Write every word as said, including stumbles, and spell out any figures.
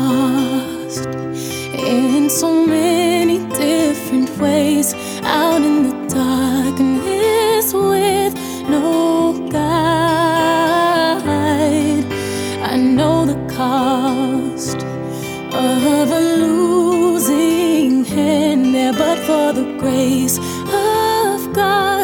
lost in so many different ways, out in the darkness with no guide. I know the cost of a losing hand there, but for the grace of God